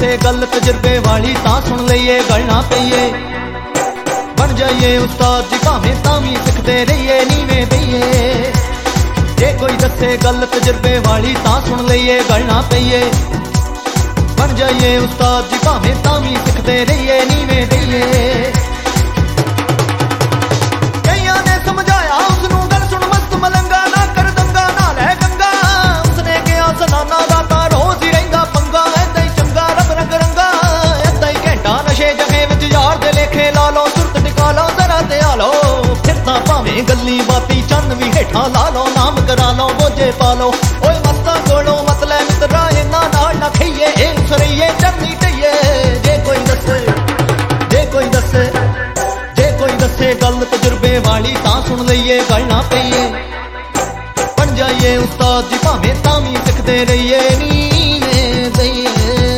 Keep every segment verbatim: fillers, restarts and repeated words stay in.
दसे गल तजुर्बे वाली तां सुन लईए गल ना पईए। बन जाइए उस्ताद जी भावें तां वी सिखदे रहिए नीवें दईए। जे कोई दसे गल तजुर्बे वाली तां सुन लईए गल ना पईए। बन जाइए उस्ताद जी भावें तां वी सिखदे रहिए नीवें दईए। कईयां ने समझाया उसनूं गल सुन मस्त मलंगा ना कर दंगा ना लै गंगा। उसने कहा जनाना दा तां रोज ही रहिंदा पंगा। ऐदां ही चंगा रब रंग रंगा ऐदां ही घंटा नशे जमे विच यार दे लेखे ला लो। सुरत टिका लो जरा ते आ लो फिर तां भावें गल्ली बाती चन्न भी हेठां ला लो। नाम करा लो बोझे पा लो ओए मस्तां कोलों मत लै मित्रा इन्हां नाल ना खइए। ए सरइए चरनी ढइए। जे कोई दसे जे कोई दसे जे कोई दसे गल तजुर्बे वाली तां सुन लईए गल ना पईए। बन जाइए उस्ताद जी भावें तां वी सिखदे रहिए नीवें दईए।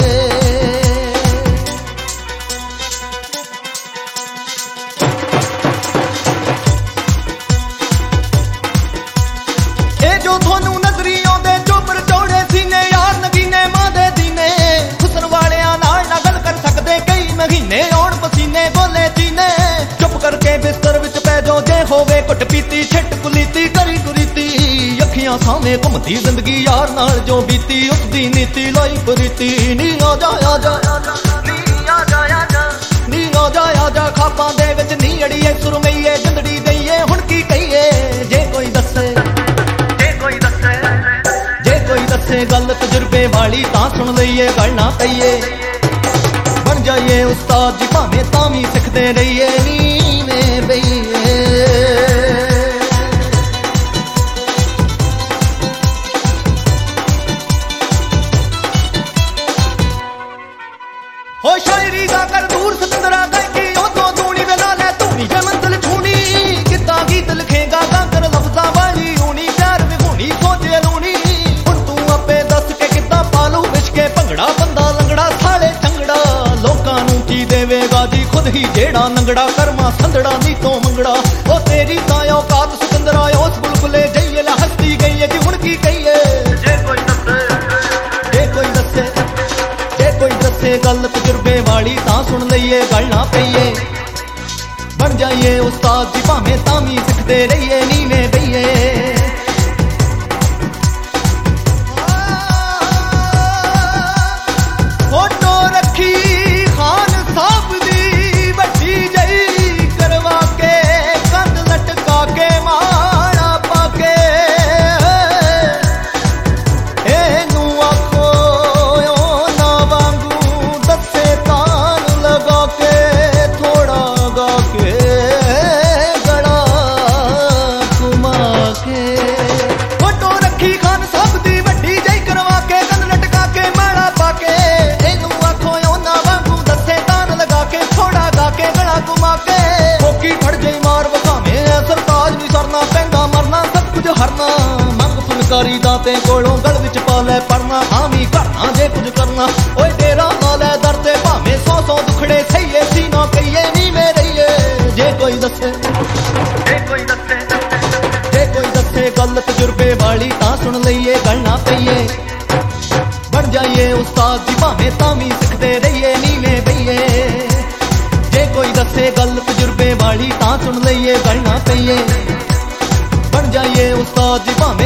घुट पीती छिट कुलीती करी कुरीती अखियां सामने घुमती जिंदगी यार नाल जो बीती उसदी नीति लाई प्रीति। नी आ जा आ जा नी आ जा आ जा नी आ जा आ जा खापां दे विच नी अड़ीए सुरमईए जिंदड़ी दईए हुण की कहीए। जे कोई दसे जे कोई दसे जे कोई दसे गल तजुर्बे वाली तां सुन लईए गल ना पईए। बन जाइए उस्ताद जी भावें तां वी सिखदे रहिए नीवें बईए। हो शायरी गा कर दूर सतंदरा गायकी ओ तो दूनी वेला ले धूनी के मंजिल छूनी। किता गीत लिखेगा गा कर लफ्जां वाली ऊनी प्यार विगूनी सोचे लूनी। हुण तू आपे दस के किता पालू विछके भंगड़ा बंदा लंगड़ा साले चंगड़ा। लोकां नूं की देवेगा जी खुद ही जेड़ा नंगड़ा कर्मा संदड़ा नी तो मंगड़ा। ओ तेरी तां औकात सिकंदरा उस बुलबुले जईए ला हस्ती गई है जी हुण की कहीए। जे कोई दसे जे कोई दसे जे कोई दसे गल तजुर्बे वाली तां सुन लईए गल ना पईए। बन जाइए उस्ताद जी भावें तां वी सिखदे रहिए नीवें दईए। फोटो रखी खान साहब दी वड्डी जई करवा के कंध लटका के माड़ा पाके। एनू आखो ना वांगू दसे तान लगा के थोड़ा गा के गड़ा घुमा के। फोटो रखी खान साहब दी वड्डी जई करवा के कंध लटका के माड़ा पाके। एनू आखो ना वांगू दसे तान लगा के थोड़ा गा के गड़ा घुमा के। कोकी फड़ जई मार वखावें सरताज नी सरना पैंदा मरना सब कुछ हरना। मंग फुलकारी दाते कोलों गल विच पा लै पड़ना। आवी करना जे कुछ करना ओए डेरा ला लै दर ते भावें सौ सौ दुखड़े सहीए सीना कहीए नीवें रहीए। जे कोई दसे जे कोई दसे जे कोई दसे गल तजुर्बे वाली तां सुन लईए गल ना पईए। बन जाइए उस्ताद जी भावें तां वी सिखदे रहिए नीवें बईए। जे कोई दसे गल तजुर्बे वाली तां सुन लईए गल ना पईए। बन जाइए उस्ताद जी भावें